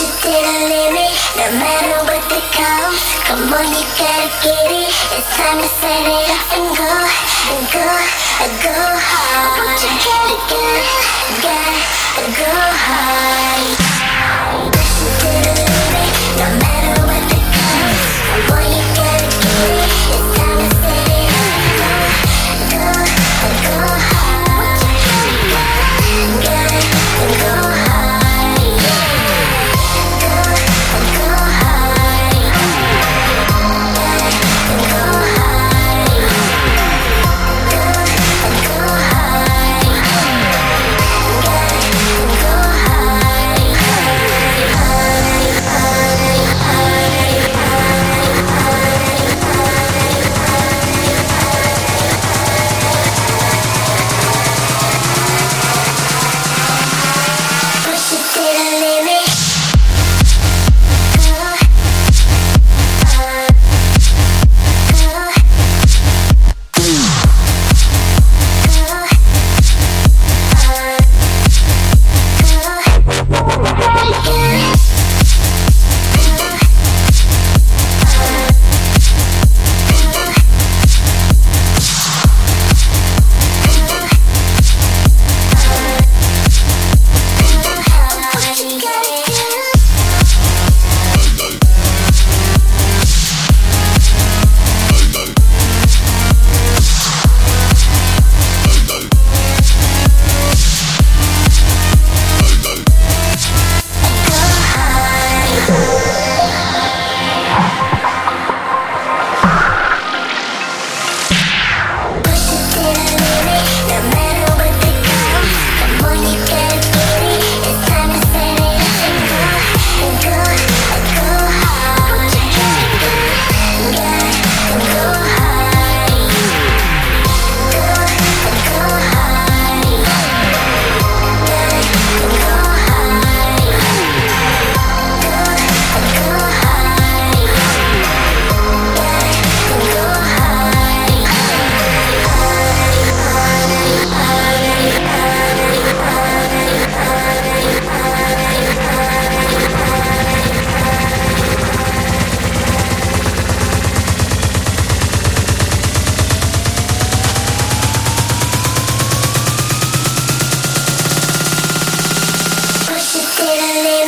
it to the limit, no matter what the comes. Come on, you gotta get it. It's time to set it off and go, and go, and go hard. You gotta go hard. Push it to the limit, no matter what the comes. Come on, you gotta get it. It's time to set it off and go, and go hard. You gotta go hard. Push it to the limit.